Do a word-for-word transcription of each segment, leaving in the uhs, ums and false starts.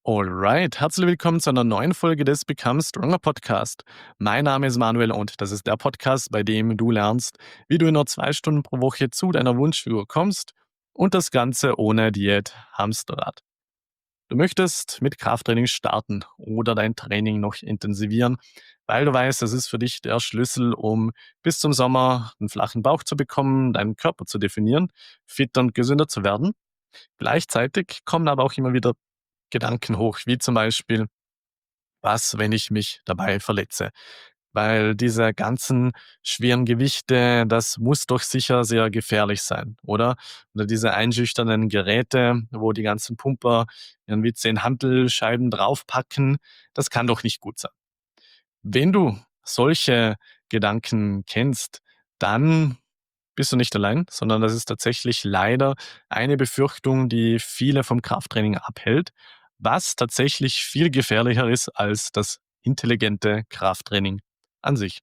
Alright, herzlich willkommen zu einer neuen Folge des Become Stronger Podcast. Mein Name ist Manuel und das ist der Podcast, bei dem du lernst, wie du in nur zwei Stunden pro Woche zu deiner Wunschfigur kommst und das Ganze ohne Diät Hamsterrad. Du möchtest mit Krafttraining starten oder dein Training noch intensivieren, weil du weißt, das ist für dich der Schlüssel, um bis zum Sommer einen flachen Bauch zu bekommen, deinen Körper zu definieren, fitter und gesünder zu werden. Gleichzeitig kommen aber auch immer wieder Gedanken hoch, wie zum Beispiel: „Was, wenn ich mich dabei verletze?“ Weil diese ganzen schweren Gewichte, das muss doch sicher sehr gefährlich sein, oder? Oder diese einschüchternden Geräte, wo die ganzen Pumper irgendwie zehn Hantelscheiben draufpacken, das kann doch nicht gut sein. Wenn du solche Gedanken kennst, dann bist du nicht allein, sondern das ist tatsächlich leider eine Befürchtung, die viele vom Krafttraining abhält, was tatsächlich viel gefährlicher ist als das intelligente Krafttraining an sich.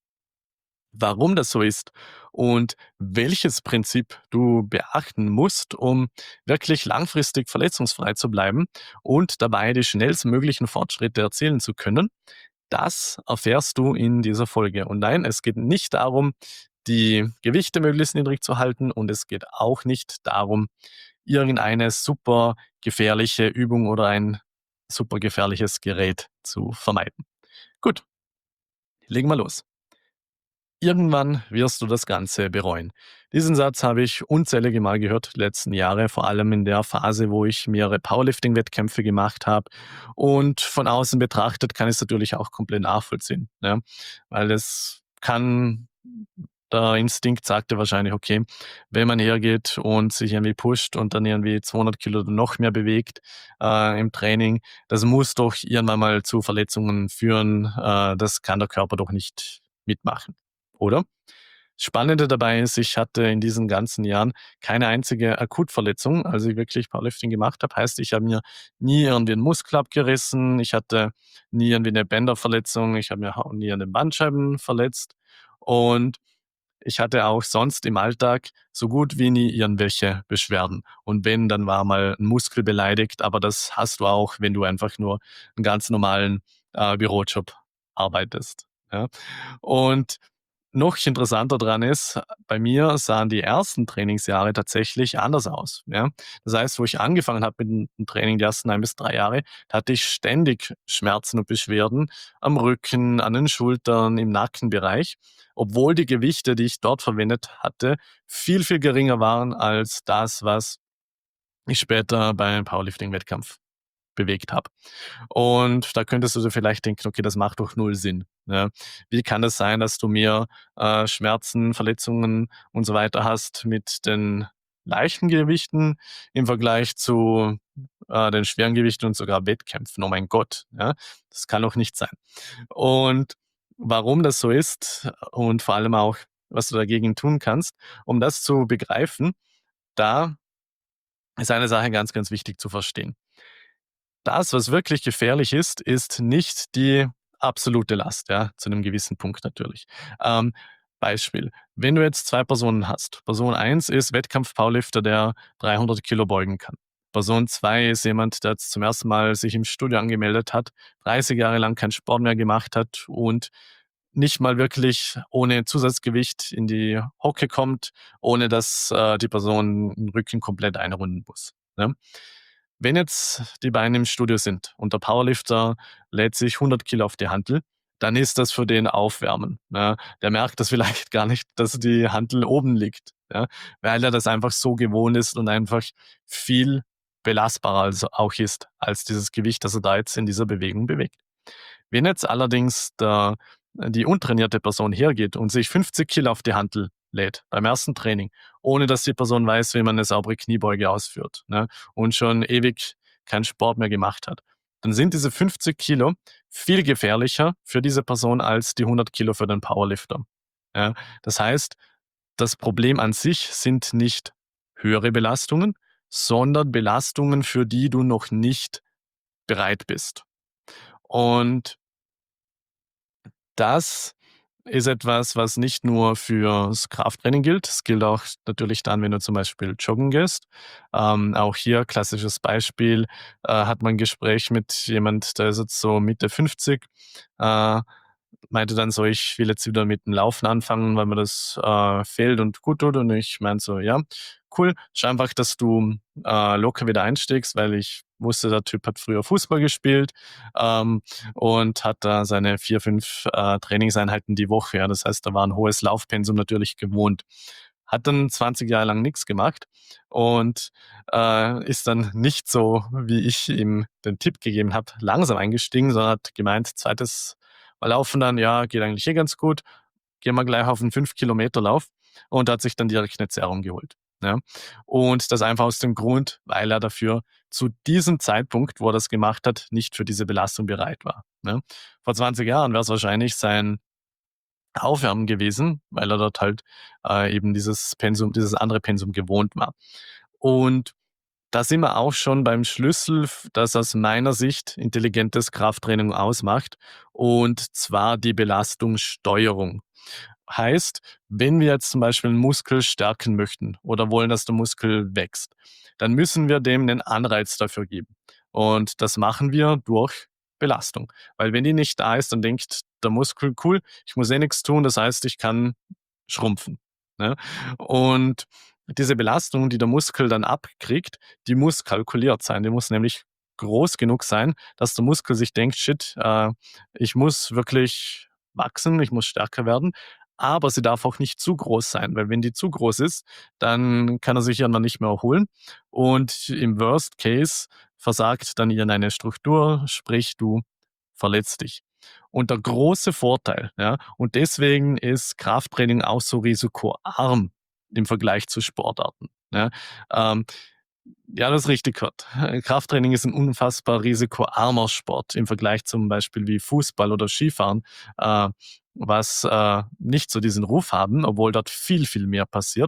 Warum das so ist und welches Prinzip du beachten musst, um wirklich langfristig verletzungsfrei zu bleiben und dabei die schnellstmöglichen Fortschritte erzielen zu können, das erfährst du in dieser Folge. Und nein, es geht nicht darum, die Gewichte möglichst niedrig zu halten und es geht auch nicht darum, irgendeine super gefährliche Übung oder ein super gefährliches Gerät zu vermeiden. Gut, legen wir los. Irgendwann wirst du das Ganze bereuen. Diesen Satz habe ich unzählige Mal gehört die letzten Jahre, vor allem in der Phase, wo ich mehrere Powerlifting-Wettkämpfe gemacht habe. Und von außen betrachtet kann ich es natürlich auch komplett nachvollziehen, ja? Weil es kann der Instinkt sagte wahrscheinlich, okay, wenn man hergeht und sich irgendwie pusht und dann irgendwie zweihundert Kilo oder noch mehr bewegt äh, im Training, das muss doch irgendwann mal zu Verletzungen führen. Äh, das kann der Körper doch nicht mitmachen, oder? Spannende dabei ist, ich hatte in diesen ganzen Jahren keine einzige Akutverletzung, als ich wirklich Powerlifting gemacht habe. Heißt, ich habe mir nie irgendwie 'n Muskel abgerissen, ich hatte nie irgendwie 'ne Bänderverletzung, ich habe mir auch nie an den Bandscheiben verletzt und ich hatte auch sonst im Alltag so gut wie nie irgendwelche Beschwerden. Und wenn, dann war mal 'n Muskel beleidigt, aber das hast du auch, wenn du einfach nur 'n ganz normalen, äh, Bürojob arbeitest, ja? Und noch interessanter dran ist, bei mir sahen die ersten Trainingsjahre tatsächlich anders aus, ja. Das heißt, wo ich angefangen habe mit dem Training, die ersten ein bis drei Jahre, da hatte ich ständig Schmerzen und Beschwerden am Rücken, an den Schultern, im Nackenbereich, obwohl die Gewichte, die ich dort verwendet hatte, viel, viel geringer waren als das, was ich später beim Powerlifting-Wettkampf bewegt habe. Und da könntest du dir vielleicht denken: „Okay, das macht doch null Sinn“, ja? Wie kann es sein, dass du mehr, äh, Schmerzen, Verletzungen und so weiter hast mit den leichten Gewichten im Vergleich zu, äh, den schweren Gewichten und sogar Wettkämpfen? Oh mein Gott, ja? Das kann doch nicht sein. Und warum das so ist und vor allem auch, was du dagegen tun kannst, um das zu begreifen, da ist eine Sache ganz, ganz wichtig zu verstehen. Das, was wirklich gefährlich ist, ist nicht die absolute Last, ja, zu einem gewissen Punkt natürlich. Ähm, Beispiel: Wenn du jetzt zwei Personen hast. Person eins ist Wettkampf-Powerlifter, der dreihundert Kilo beugen kann. Person zwei ist jemand, der jetzt zum ersten Mal sich im Studio angemeldet hat, dreißig Jahre lang keinen Sport mehr gemacht hat und nicht mal wirklich ohne Zusatzgewicht in die Hocke kommt, ohne dass, äh, die Person 'n Rücken komplett einrunden muss, ne? Wenn jetzt die beiden im Studio sind und der Powerlifter lädt sich hundert Kilo auf die Hantel, dann ist das für den Aufwärmen, ne? Der merkt das vielleicht gar nicht, dass die Hantel oben liegt, ja, weil er das einfach so gewohnt ist und einfach viel belastbarer also auch ist als dieses Gewicht, das er da jetzt in dieser Bewegung bewegt. Wenn jetzt allerdings der die untrainierte Person hergeht und sich fünfzig Kilo auf die Hantel lädt beim ersten Training, ohne dass die Person weiß, wie man 'ne saubere Kniebeuge ausführt, ne, und schon ewig keinen Sport mehr gemacht hat, dann sind diese fünfzig Kilo viel gefährlicher für diese Person als die hundert Kilo für den Powerlifter, ja? Das heißt, das Problem an sich sind nicht höhere Belastungen, sondern Belastungen, für die du noch nicht bereit bist. Und das ist etwas, was nicht nur fürs Krafttraining gilt. Es gilt auch natürlich dann, wenn du zum Beispiel joggen gehst. Ähm, auch hier klassisches Beispiel, äh, hat man 'n Gespräch mit jemand, der ist jetzt so Mitte fünfzig, äh, meinte dann so: „Ich will jetzt wieder mit dem Laufen anfangen, weil mir das, äh, fehlt und gut tut.“ Und ich meinte so: „Ja, cool. Schau einfach, dass du, äh, locker wieder einstiegst“, weil ich wusste, der Typ hat früher Fußball gespielt, ähm, und hat da seine vier, fünf, äh, Trainingseinheiten die Woche. Ja, das heißt, da war 'n hohes Laufpensum natürlich gewohnt. Hat dann zwanzig Jahre lang nix gemacht und, äh, ist dann nicht so, wie ich ihm den Tipp gegeben habe, langsam eingestiegen, sondern hat gemeint, zweites Mal laufen dann, ja, geht eigentlich eh ganz gut. Gehen wir gleich auf 'n fünf Kilometer Lauf und hat sich dann direkt 'ne Zerrung geholt, ja? Und das einfach aus dem Grund, weil er dafür zu diesem Zeitpunkt, wo er das gemacht hat, nicht für diese Belastung bereit war, ne? Vor zwanzig Jahren wär's wahrscheinlich sein Aufwärmen gewesen, weil er dort halt, äh, eben dieses Pensum dieses andere Pensum gewohnt war. Und da sind wir auch schon beim Schlüssel, f das aus meiner Sicht intelligentes Krafttraining ausmacht, und zwar die Belastungssteuerung. Heißt, wenn wir jetzt zum Beispiel 'n Muskel stärken möchten oder wollen, dass der Muskel wächst, dann müssen wir dem 'nen Anreiz dafür geben. Und das machen wir durch Belastung. Weil wenn die nicht da ist, dann denkt der Muskel: „Cool, ich muss eh nix tun, das heißt, ich kann schrumpfen“, ne? Und diese Belastung, die der Muskel dann abkriegt, die muss kalkuliert sein. Die muss nämlich groß genug sein, dass der Muskel sich denkt: „Shit, äh, ich muss wirklich wachsen, ich muss stärker werden“, aber sie darf auch nicht zu groß sein, weil wenn die zu groß ist, dann kann er sich irgendwann nicht mehr erholen und im Worst Case versagt dann irgendeine Struktur, sprich du verletzt dich. Und der große Vorteil, ja und deswegen ist Krafttraining auch so risikoarm im Vergleich zu Sportarten, ja? Ähm, ja, du hast richtig gehört. Krafttraining ist 'n unfassbar risikoarmer Sport im Vergleich zum Beispiel wie Fußball oder Skifahren, äh, was, äh, nicht so diesen Ruf haben, obwohl dort viel, viel mehr passiert.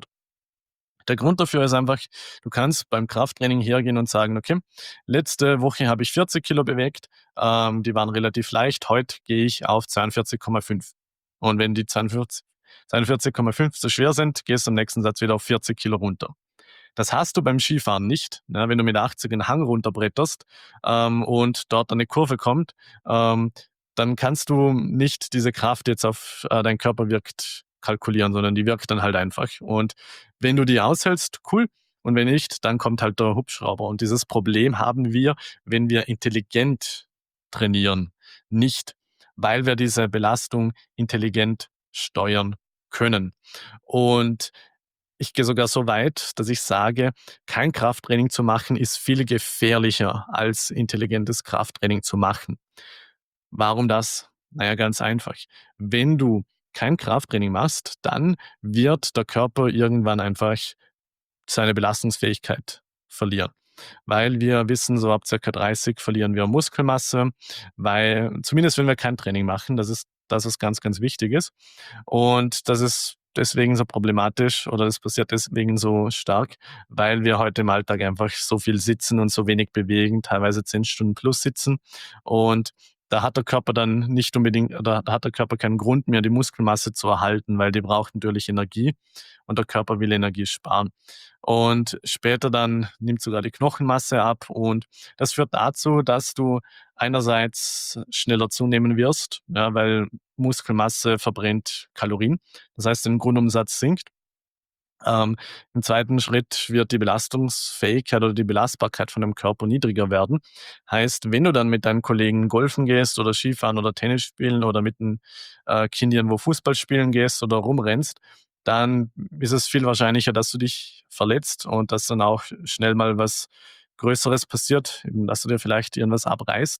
Der Grund dafür ist einfach, du kannst beim Krafttraining hergehen und sagen: „Okay, letzte Woche habe ich vierzig Kilo bewegt, ähm, die waren relativ leicht. Heut gehe ich auf zweiundvierzig Komma fünf.“ Und wenn die zweiundvierz zweiundvierzig Komma fünf zu schwer sind, gehst du im nächsten Satz wieder auf vierzig Kilo runter. Das hast du beim Skifahren nicht, ne? Wenn du mit achtzig 'n Hang runterbretterst, ähm, und dort eine Kurve kommt, ähm, dann kannst du nicht diese Kraft jetzt auf, äh, deinen Körper wirkt, kalkulieren, sondern die wirkt dann halt einfach. Und wenn du die aushältst, cool, und wenn nicht, dann kommt halt der Hubschrauber. Und dieses Problem haben wir, wenn wir intelligent trainieren, nicht, weil wir diese Belastung intelligent steuern können. Und ich gehe sogar so weit, dass ich sage, kein Krafttraining zu machen, ist viel gefährlicher als intelligentes Krafttraining zu machen. Warum das? Na ja, ganz einfach. Wenn du kein Krafttraining machst, dann wird der Körper irgendwann einfach seine Belastungsfähigkeit verlieren. Weil wir wissen, so ab circa dreißig verlieren wir Muskelmasse, weil zumindest wenn wir kein Training machen, das ist das ist ganz, ganz wichtig ist. Und das ist deswegen so problematisch oder das passiert deswegen so stark, weil wir heute im Alltag einfach so viel sitzen und so wenig bewegen, teilweise zehn Stunden plus sitzen. Und da hat der Körper dann nicht unbedingt oder da hat der Körper keinen Grund mehr, die Muskelmasse zu erhalten, weil die braucht natürlich Energie und der Körper will Energie sparen. Und später dann nimmt sogar die Knochenmasse ab und das führt dazu, dass du einerseits schneller zunehmen wirst, ja, weil Muskelmasse verbrennt Kalorien. Das heißt, dein Grundumsatz sinkt. Ähm, im zweiten Schritt wird die Belastungsfähigkeit oder die Belastbarkeit von deinem Körper niedriger werden. Heißt, wenn du dann mit deinen Kollegen golfen gehst oder Skifahren oder Tennis spielen oder mit 'n, äh, Kind irgendwo Fußball spielen gehst oder rumrennst, dann ist es viel wahrscheinlicher, dass du dich verletzt und dass dann auch schnell mal was Größeres passiert, eben dass du dir vielleicht irgendwas abreißt.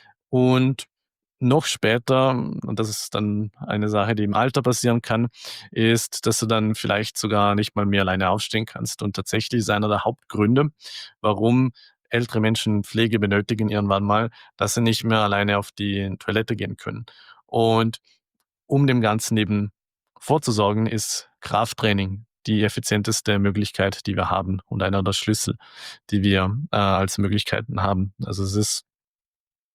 Und noch später, und das ist dann eine Sache, die im Alter passieren kann, ist, dass du dann vielleicht sogar nicht mal mehr alleine aufstehen kannst. Und tatsächlich ist einer der Hauptgründe, warum ältere Menschen Pflege benötigen irgendwann mal, dass sie nicht mehr alleine auf die Toilette gehen können. Und um dem Ganzen eben vorzusorgen, ist Krafttraining die effizienteste Möglichkeit, die wir haben und einer der Schlüssel, die wir, äh, als Möglichkeiten haben. Also, es ist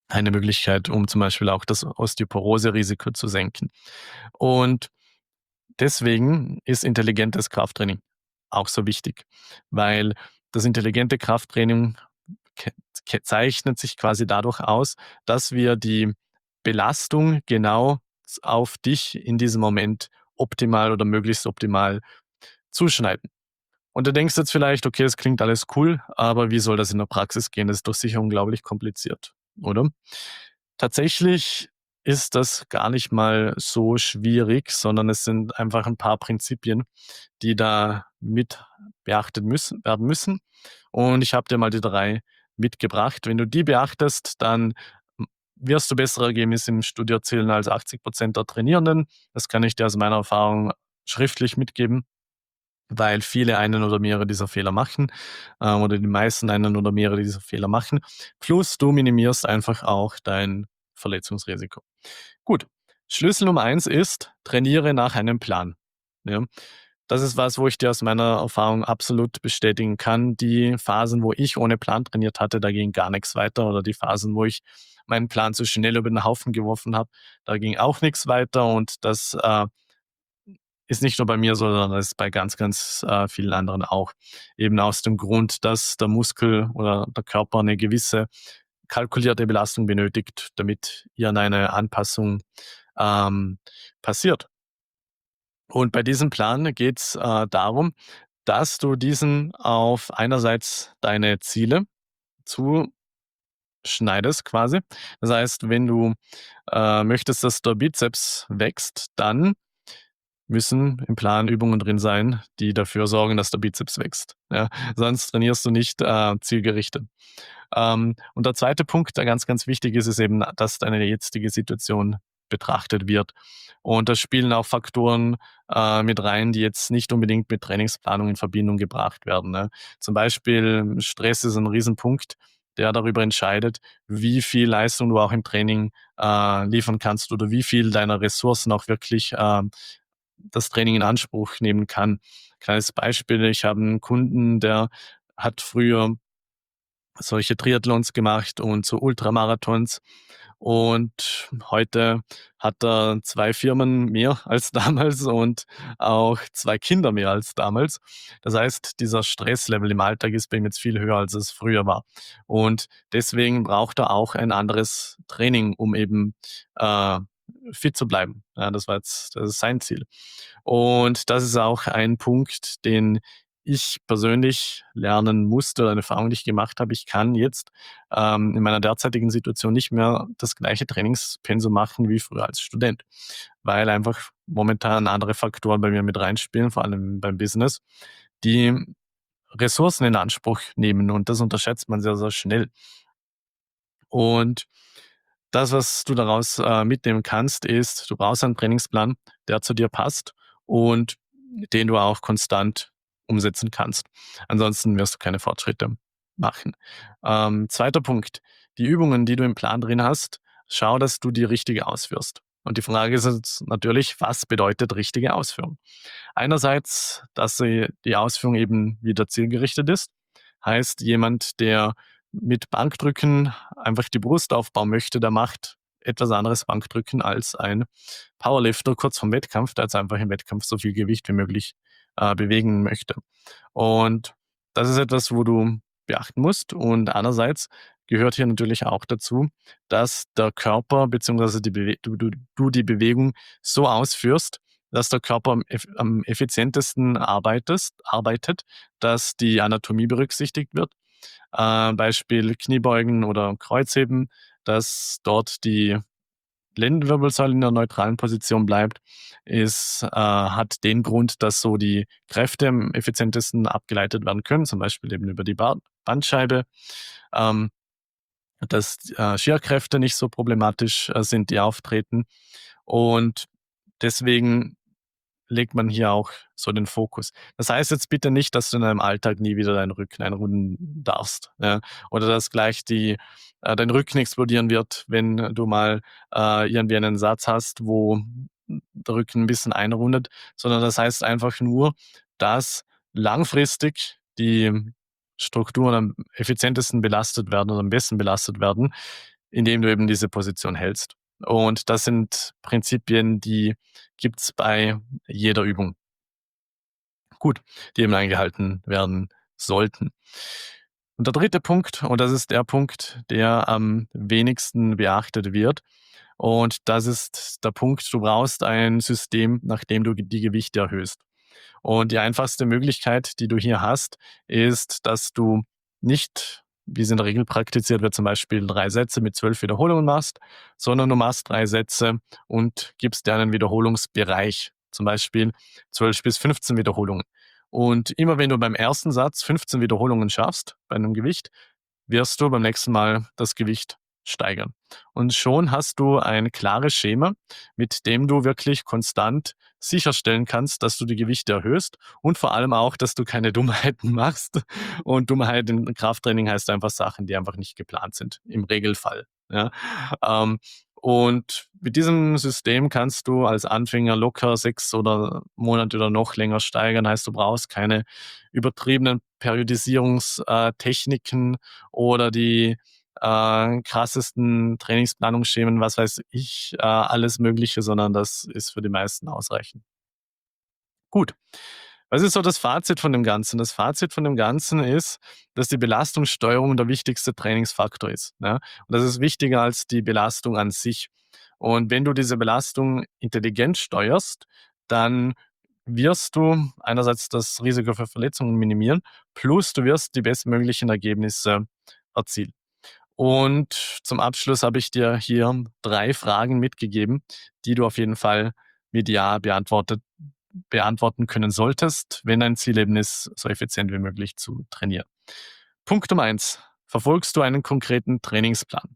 eine Möglichkeit, um zum Beispiel auch das Osteoporose-Risiko zu senken. Und deswegen ist intelligentes Krafttraining auch so wichtig, weil das intelligente Krafttraining ke ke zeichnet sich quasi dadurch aus, dass wir die Belastung genau s auf dich in diesem Moment optimal oder möglichst optimal zuschneiden. Und du denkst jetzt vielleicht: „Okay, es klingt alles cool, aber wie soll das in der Praxis gehen? Das ist doch sicher unglaublich kompliziert“, oder? Tatsächlich ist das gar nicht mal so schwierig, sondern es sind einfach ein paar Prinzipien, die da mit beachtet müssen werden müssen. Und ich habe dir mal die drei mitgebracht. Wenn du die beachtest, dann hm, wirst du bessere Ergebnisse im Studio erzielen als achtzig der Trainierenden. Das kann ich dir aus meiner Erfahrung schriftlich mitgeben, weil viele einen oder mehrere dieser Fehler machen, ähm, oder die meisten einen oder mehrere dieser Fehler machen. Plus du minimierst einfach auch dein Verletzungsrisiko. Gut, Schlüssel Nummer eins ist: Trainiere nach einem Plan. Ja, das ist was, wo ich dir aus meiner Erfahrung absolut bestätigen kann. Die Phasen, wo ich ohne Plan trainiert hatte, da ging gar nichts weiter, oder die Phasen, wo ich meinen Plan zu schnell über den Haufen geworfen habe, da ging auch nichts weiter, und das, äh, ist nicht nur bei mir so, sondern das ist bei ganz, ganz, äh, vielen anderen auch. Eben aus dem Grund, dass der Muskel oder der Körper eine gewisse kalkulierte Belastung benötigt, damit hier eine Anpassung, ähm, passiert. Und bei diesem Plan geht's, äh, darum, dass du diesen auf einerseits deine Ziele zuschneidest quasi. Das heißt, wenn du, äh, möchtest, dass der Bizeps wächst, dann müssen im Plan Übungen drin sein, die dafür sorgen, dass der Bizeps wächst, ja? Sonst trainierst du nicht, äh, zielgerichtet. Ähm, und der zweite Punkt, der ganz, ganz wichtig ist, ist eben, dass deine jetzige Situation betrachtet wird. Und da spielen auch Faktoren, äh, mit rein, die jetzt nicht unbedingt mit Trainingsplanung in Verbindung gebracht werden, ne? Zum Beispiel Stress ist ein Riesenpunkt, der darüber entscheidet, wie viel Leistung du auch im Training, äh, liefern kannst, oder wie viel deiner Ressourcen auch wirklich, ähm, das Training in Anspruch nehmen kann. Kleines Beispiel: Ich habe einen Kunden, der hat früher solche Triathlons gemacht und so Ultramarathons. Und heute hat er zwei Firmen mehr als damals und auch zwei Kinder mehr als damals. Das heißt, dieser Stresslevel im Alltag ist bei ihm jetzt viel höher, als es früher war. Und deswegen braucht er auch ein anderes Training, um eben, äh, fit zu bleiben. Ja, das war jetzt das ist sein Ziel. Und das ist auch ein Punkt, den ich persönlich lernen musste, oder eine Erfahrung, die ich gemacht habe. Ich kann jetzt, ähm, in meiner derzeitigen Situation nicht mehr das gleiche Trainingspensum machen wie früher als Student, weil einfach momentan andere Faktoren bei mir mit reinspielen, vor allem beim Business, die Ressourcen in Anspruch nehmen, und das unterschätzt man sehr, sehr schnell. Und das, was du daraus, äh, mitnehmen kannst, ist, du brauchst einen Trainingsplan, der zu dir passt und den du auch konstant umsetzen kannst. Ansonsten wirst du keine Fortschritte machen. Ähm, zweiter Punkt: Die Übungen, die du im Plan drin hast, schau, dass du die richtig ausführst. Und die Frage ist jetzt natürlich: Was bedeutet richtige Ausführung? Einerseits, dass sie die Ausführung eben wieder zielgerichtet ist. Heißt, jemand, der mit Bankdrücken einfach die Brust aufbauen möchte, der macht etwas anderes Bankdrücken als ein Powerlifter kurz vorm Wettkampf, der jetzt einfach im Wettkampf so viel Gewicht wie möglich, äh, bewegen möchte. Und das ist etwas, wo du beachten musst. Und andererseits gehört hier natürlich auch dazu, dass der Körper beziehungsweise die Bewe du du du die Bewegung so ausführst, dass der Körper am eff am effizientesten arbeitest arbeitet, dass die Anatomie berücksichtigt wird. Äh, Beispiel Kniebeugen oder Kreuzheben, dass dort die Lendenwirbelsäule in der neutralen Position bleibt, ist, äh, hat den Grund, dass so die Kräfte am effizientesten abgeleitet werden können, zum Beispiel eben über die Ba Bandscheibe, ähm, dass, äh, Scherkräfte nicht so problematisch, äh, sind, die auftreten. Und deswegen legt man hier auch so den Fokus. Das heißt jetzt bitte nicht, dass du in deinem Alltag nie wieder deinen Rücken einrunden darfst, ja, oder dass gleich die äh, dein Rücken explodieren wird, wenn du mal, äh, irgendwie einen Satz hast, wo der Rücken 'n bisschen einrundet, sondern das heißt einfach nur, dass langfristig die Strukturen am effizientesten belastet werden oder am besten belastet werden, indem du eben diese Position hältst. Und das sind Prinzipien, die gibt's bei jeder Übung. Gut, die eben eingehalten werden sollten. Und der dritte Punkt, und das ist der Punkt, der am wenigsten beachtet wird, und das ist der Punkt, du brauchst ein System, nach dem du die Gewichte erhöhst. Und die einfachste Möglichkeit, die du hier hast, ist, dass du nicht, wie es in der Regel praktiziert wird, zum Beispiel drei Sätze mit zwölf Wiederholungen machst, sondern du machst drei Sätze und gibst dir einen Wiederholungsbereich, zum Beispiel zwölf bis fünfzehn Wiederholungen. Und immer wenn du beim ersten Satz fünfzehn Wiederholungen schaffst bei einem Gewicht, wirst du beim nächsten Mal das Gewicht steigern. Und schon hast du ein klares Schema, mit dem du wirklich konstant sicherstellen kannst, dass du die Gewichte erhöhst und vor allem auch, dass du keine Dummheiten machst. Und Dummheit im Krafttraining heißt einfach Sachen, die einfach nicht geplant sind, im Regelfall. Ja. Ähm, und mit diesem System kannst du als Anfänger locker sechs oder Monate oder noch länger steigern. Heißt, du brauchst keine übertriebenen Periodisierungstechniken oder die äh, krassesten Trainingsplanungsschemen, was weiß ich, äh, alles Mögliche, sondern das ist für die meisten ausreichend. Gut. Was ist so das Fazit von dem Ganzen? Das Fazit von dem Ganzen ist, dass die Belastungssteuerung der wichtigste Trainingsfaktor ist, ja? Und das ist wichtiger als die Belastung an sich. Und wenn du diese Belastung intelligent steuerst, dann wirst du einerseits das Risiko für Verletzungen minimieren, plus du wirst die bestmöglichen Ergebnisse erzielen. Und zum Abschluss habe ich dir hier drei Fragen mitgegeben, die du auf jeden Fall mit Ja beantwortet beantworten können solltest, wenn dein Ziel eben ist, so effizient wie möglich zu trainieren. Punkt Nummer eins: Verfolgst du einen konkreten Trainingsplan?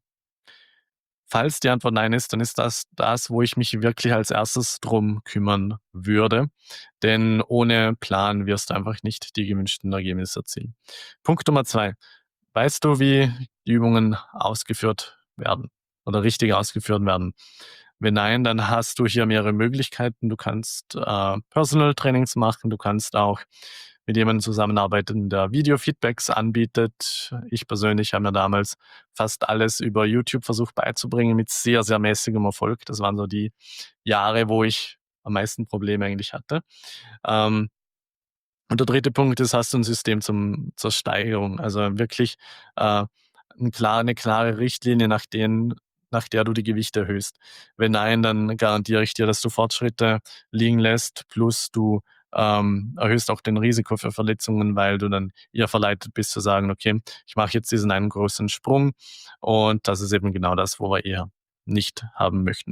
Falls die Antwort nein ist, dann ist das das, wo ich mich wirklich als Erstes drum kümmern würde, denn ohne Plan wirst du einfach nicht die gewünschten Ergebnisse erzielen. Punkt Nummer zwei: Weißt du, wie die Übungen ausgeführt werden oder richtig ausgeführt werden? Wenn nein, dann hast du hier mehrere Möglichkeiten. Du kannst, äh, Personal Trainings machen, du kannst auch mit jemandem zusammenarbeiten, der Video-Feedbacks anbietet. Ich persönlich habe mir damals fast alles über YouTube versucht beizubringen mit sehr, sehr mäßigem Erfolg. Das waren so die Jahre, wo ich am meisten Probleme eigentlich hatte. Ähm, und der dritte Punkt ist, hast du ein System zum zur Steigerung? Also wirklich, äh, 'n klar 'ne klare Richtlinie, nach den nach der du die Gewichte erhöhst. Wenn nein, dann garantiere ich dir, dass du Fortschritte liegen lässt, plus du, ähm, erhöhst auch den Risiko für Verletzungen, weil du dann eher verleitet bist zu sagen: „Okay, ich mache jetzt diesen einen großen Sprung“, und das ist eben genau das, wo wir eher nicht haben möchten.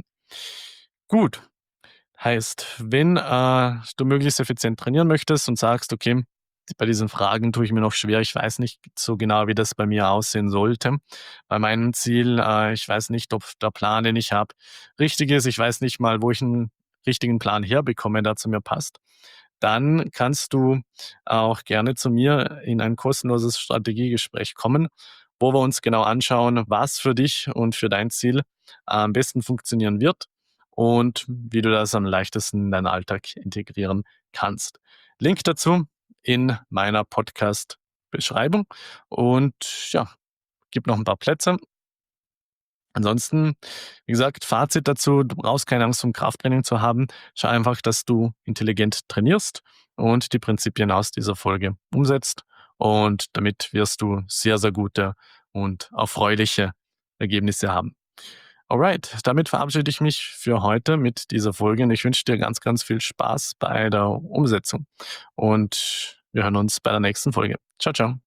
Gut. Heißt, wenn, äh, du möglichst effizient trainieren möchtest und sagst: „Okay, bei diesen Fragen tue ich mir noch schwer, ich weiß nicht so genau, wie das bei mir aussehen sollte. Bei meinem Ziel, äh, ich weiß nicht, ob der Plan, den ich habe, richtig ist. Ich weiß nicht mal, wo ich einen richtigen Plan herbekomme, der zu mir passt.“ Dann kannst du auch gerne zu mir in ein kostenloses Strategiegespräch kommen, wo wir uns genau anschauen, was für dich und für dein Ziel am besten funktionieren wird und wie du das am leichtesten in deinen Alltag integrieren kannst. Link dazu in meiner Podcast-Beschreibung und ja, gibt noch ein paar Plätze. Ansonsten, wie gesagt, Fazit dazu, du brauchst keine Angst, um Krafttraining zu haben. Schau einfach, dass du intelligent trainierst und die Prinzipien aus dieser Folge umsetzt. Und damit wirst du sehr, sehr gute und erfreuliche Ergebnisse haben. Alright, damit verabschiede ich mich für heute mit dieser Folge und ich wünsche dir ganz, ganz viel Spaß bei der Umsetzung. Und wir hören uns bei der nächsten Folge. Ciao, ciao.